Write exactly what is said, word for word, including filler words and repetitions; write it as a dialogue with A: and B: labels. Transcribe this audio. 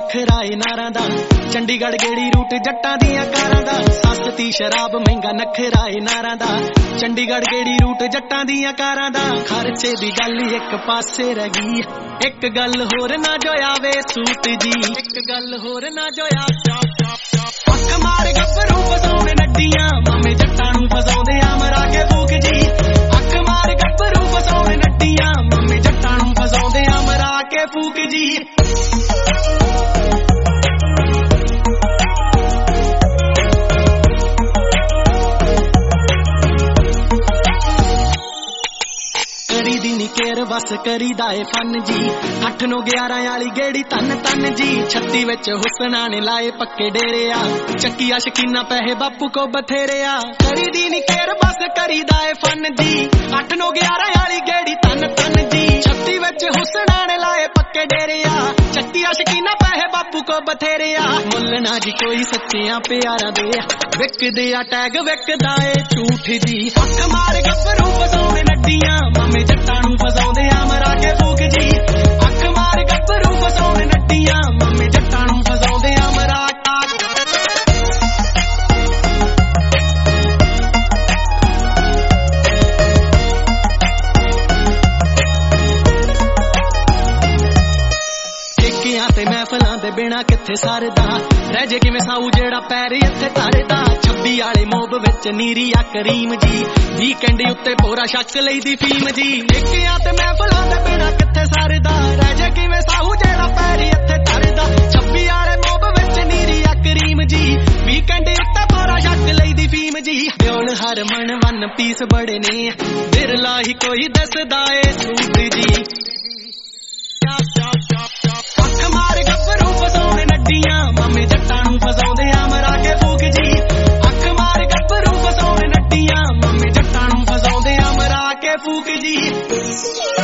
A: नखरा ए नारां दा चंडीगढ़ गेड़ी रूट जट्टां दियां कारां दा सस्ती शराब महंगा नखरा ए नारां दा चंडीगढ़ गेड़ी रूट जट्टां दियां कारां दा खर्चे दी गल एक पासे रह गई एक गल होर ना जो आवे सूट जी एक गल होर ना जो अख मार गब्बरू फसाउण नड्डियां मामे जट्टां नूं फसाउंदे आ मरा के फूक जी अख मार गब्बरू फसाउण नड्डियां मामे जट्टां नूं फसाउंदे आ मरा के फूक जी केर बस करी दाए फन जी अठ नौ ग्यारह वाली गेड़ी तन तन जी छत्ती विच हुसना ने लाए पक्के डेरे आ चक्किया शकीना पैसे बापू को बथेरे आ करी दी नी केर बस करी दाए फन जी अठ नौ ग्यारह वाली गेड़ी तन तन जी छत्ती विच हुसना ने लाए पक्के डेरे आ चक्किया शकीना पैसे बापू को बथेरे आ मुल ना जी कोई सच्चियां प्यारा दे विक दे आ टैग विक दाए झूठ जी अख मार गब्बरू फसाउण नड्डियां मामे जट्टां नूं फसाउंदे आ मरा के फूक जी अख मार गब्बरू फसाउण नड्डियां मामे जट्टां नूं फसाउंदे आ मरा ते महफिलां दे बिना किथे सरदा रह जे किवें साऊ जेड़ा पैर इत्थे धरदा छब्बी वाले मोब विच नीरी आ करीम जी वीकेंड उत्ते पूरा शख्स लईदी फीम जी निक्कियां ते महफिलां दे बिना किथे सरदा रह जे किवें साऊ जेड़ा पैर इत्थे धरदा छब्बी वाले मोब विच नीरी आ करीम जी वीकेंड उत्ते पूरा शख्स लईदी फीम जी दिल हर मन वन पीस बड़े ने बिरला ही कोई दसदा ए सूट जी अख मार गब्बरू फसाउण नड्डियां मामे जट्टां नूं फसाउंदे आ मरा के फूक जी अख मार गब्बरू फसाउण नड्डियां मामे जट्टां नूं फसाउंदे आ मरा के फूक जी।